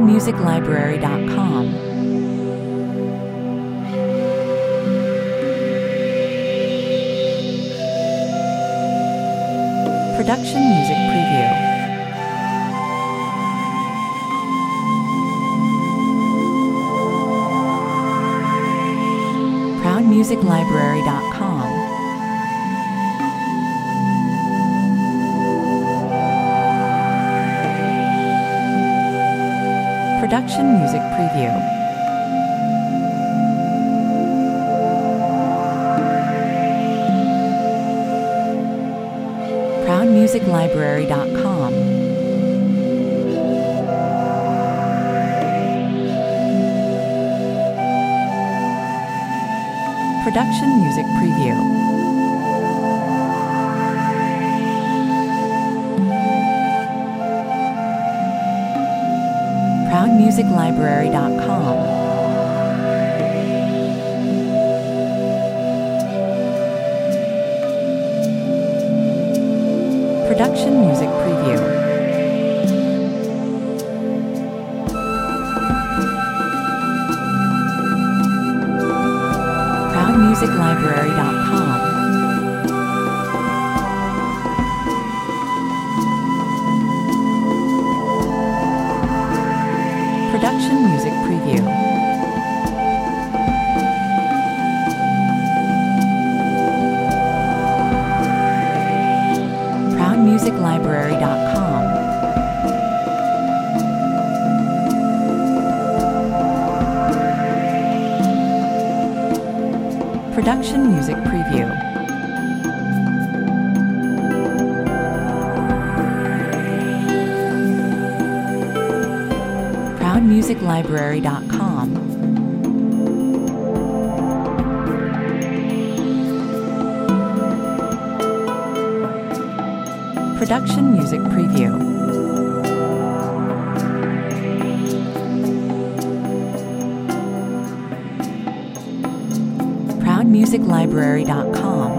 ProudMusicLibrary.com. Production Music Preview. ProudMusicLibrary.com. Production Music Preview. ProudMusicLibrary.com. Production Music Preview. ProudMusicLibrary.com. Production Music Preview. ProudMusicLibrary.com. Production Music Preview. ProudMusicLibrary.com. Production Music Preview. ProudMusicLibrary.com. Production Music Preview. ProudMusicLibrary.com.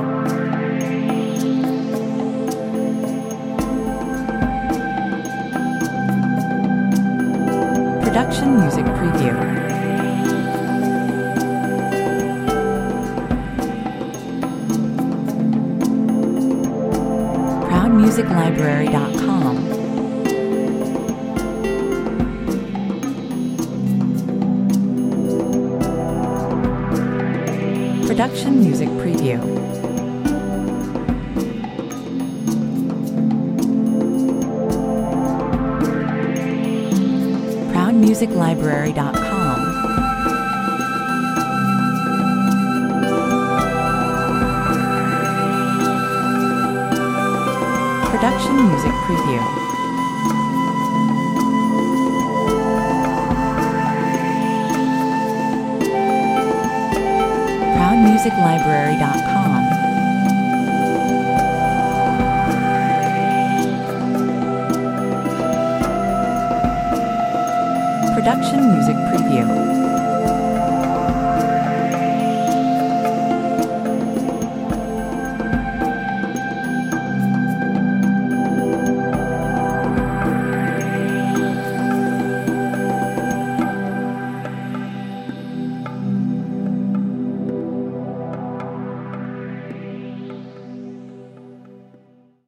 Production Music Preview. ProudMusicLibrary.com. Production Music Preview. ProudMusicLibrary.com. Production Music Preview. ProudMusicLibrary.com. Production Music Preview.